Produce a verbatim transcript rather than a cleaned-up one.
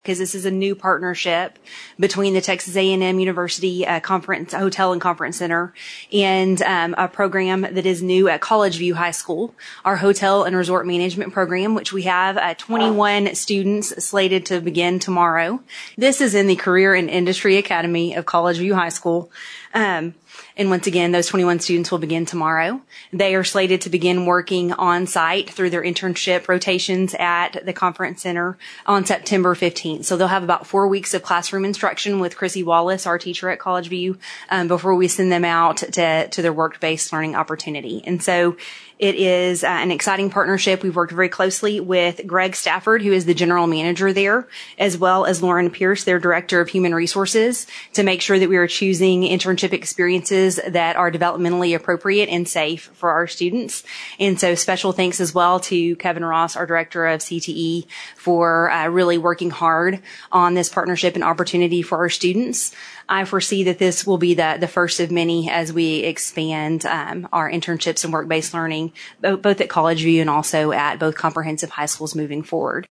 because this is a new partnership between the Texas A and M University uh, Conference Hotel and Conference Center and um, a program that is new at College View High School, our Hotel and Resort Management program, which we have uh, twenty-one students slated to begin tomorrow. This is in the Career and Industry Academy of College View High School. Um, And once again, those twenty-one students will begin tomorrow. They are slated to begin working on site through their internship rotations at the conference center on September fifteenth. So they'll have about four weeks of classroom instruction with Chrissy Wallace, our teacher at College View, um, before we send them out to, to their work-based learning opportunity. And so it is uh, an exciting partnership. We've worked very closely with Greg Stafford, who is the general manager there, as well as Lauren Pierce, their director of human resources, to make sure that we are choosing internship experiences that are developmentally appropriate and safe for our students. And so special thanks as well to Kevin Ross, our director of C T E, for uh, really working hard on this partnership and opportunity for our students. I foresee that this will be the, the first of many as we expand um, our internships and work-based learning, both at College View and also at both comprehensive high schools moving forward.